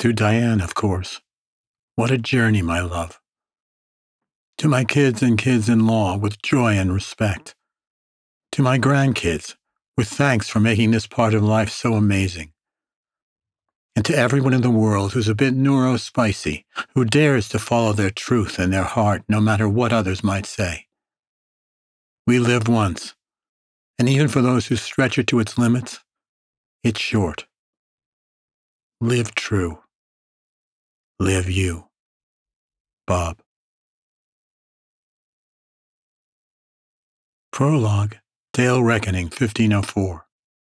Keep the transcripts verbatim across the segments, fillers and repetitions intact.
To Diane, of course. What a journey, my love. To my kids and kids-in-law, with joy and respect. To my grandkids, with thanks for making this part of life so amazing. And to everyone in the world who's a bit neurospicy, who dares to follow their truth and their heart no matter what others might say. We live once, and even for those who stretch it to its limits, it's short. Live true. Live you. Bob. Prologue, Dale Reckoning, fifteen oh four.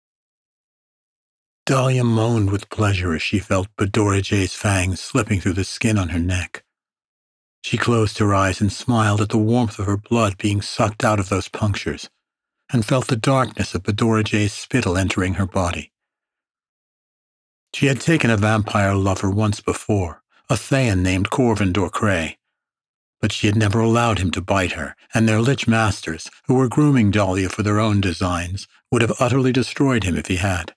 Dahlia moaned with pleasure as she felt Badoraje's fangs slipping through the skin on her neck. She closed her eyes and smiled at the warmth of her blood being sucked out of those punctures, and felt the darkness of Badoraje's spittle entering her body. She had taken a vampire lover once before, a Thayan named Corvin Dorcray, but she had never allowed him to bite her, and their lich masters, who were grooming Dahlia for their own designs, would have utterly destroyed him if he had.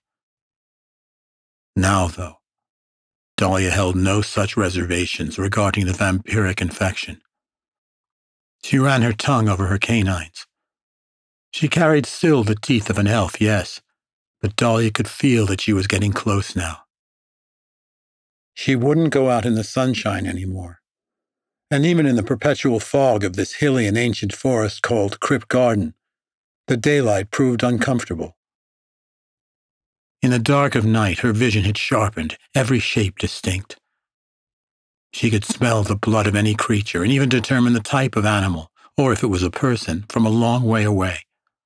Now, though, Dahlia held no such reservations regarding the vampiric infection. She ran her tongue over her canines. She carried still the teeth of an elf, yes, but Dahlia could feel that she was getting close now. She wouldn't go out in the sunshine anymore, and even in the perpetual fog of this hilly and ancient forest called Crypt Garden, the daylight proved uncomfortable. In the dark of night, her vision had sharpened, every shape distinct. She could smell the blood of any creature and even determine the type of animal, or if it was a person, from a long way away.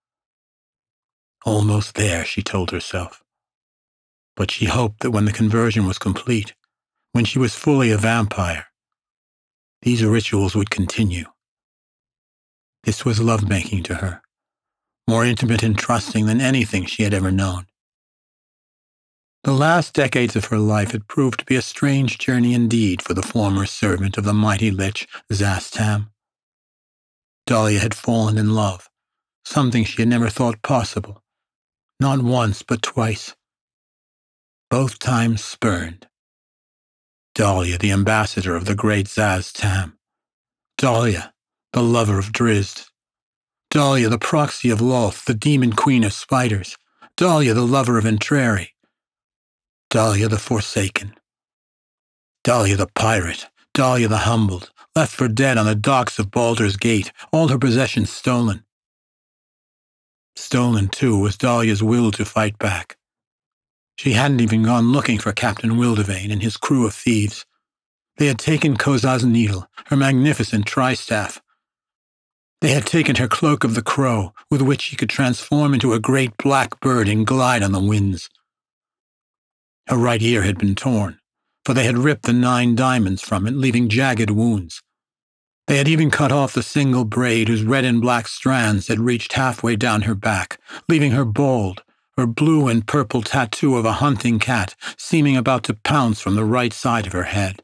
Almost there, she told herself. But she hoped that when the conversion was complete, when she was fully a vampire, these rituals would continue. This was lovemaking to her, more intimate and trusting than anything she had ever known. The last decades of her life had proved to be a strange journey indeed for the former servant of the mighty lich Zastam. Dahlia had fallen in love, something she had never thought possible, not once but twice. Both times spurned. Dahlia, the ambassador of the great Zastam. Dahlia, the lover of Drizzt. Dahlia, the proxy of Lolth, the demon queen of spiders. Dahlia, the lover of Entreri. Dahlia the Forsaken. Dahlia the pirate. Dahlia the humbled, left for dead on the docks of Baldur's Gate, all her possessions stolen. Stolen, too, was Dahlia's will to fight back. She hadn't even gone looking for Captain Wildevane and his crew of thieves. They had taken Koza's needle, her magnificent tri-staff. They had taken her cloak of the crow, with which she could transform into a great black bird and glide on the winds. Her right ear had been torn, for they had ripped the nine diamonds from it, leaving jagged wounds. They had even cut off the single braid whose red and black strands had reached halfway down her back, leaving her bald, her blue and purple tattoo of a hunting cat seeming about to pounce from the right side of her head.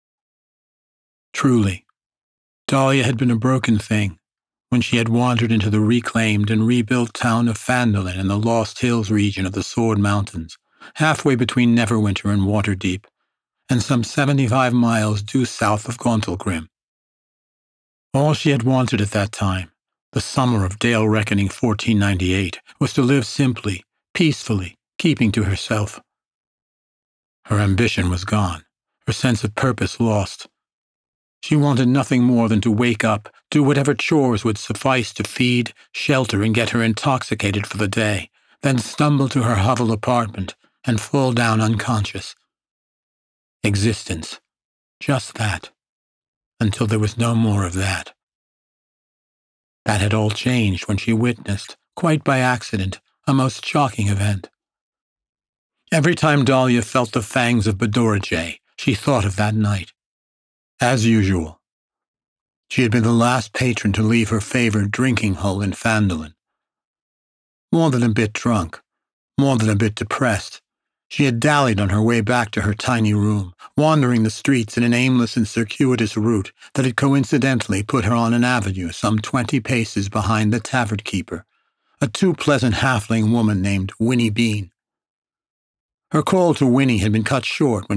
Truly, Dahlia had been a broken thing when she had wandered into the reclaimed and rebuilt town of Phandalin in the Lost Hills region of the Sword Mountains, halfway between Neverwinter and Waterdeep, and some seventy-five miles due south of Gauntlgrim. All she had wanted at that time, the summer of Dale Reckoning fourteen ninety-eight, was to live simply, peacefully, keeping to herself. Her ambition was gone, her sense of purpose lost. She wanted nothing more than to wake up, do whatever chores would suffice to feed, shelter, and get her intoxicated for the day, then stumble to her hovel apartment and fall down unconscious. Existence, just that, until there was no more of that. That had all changed when she witnessed, quite by accident, a most shocking event. Every time Dahlia felt the fangs of Badorajay, she thought of that night. As usual, she had been the last patron to leave her favored drinking hole in Phandalin. More than a bit drunk, more than a bit depressed, she had dallied on her way back to her tiny room, wandering the streets in an aimless and circuitous route that had coincidentally put her on an avenue some twenty paces behind the tavern keeper, a too-pleasant halfling woman named Winnie Bean. Her call to Winnie had been cut short when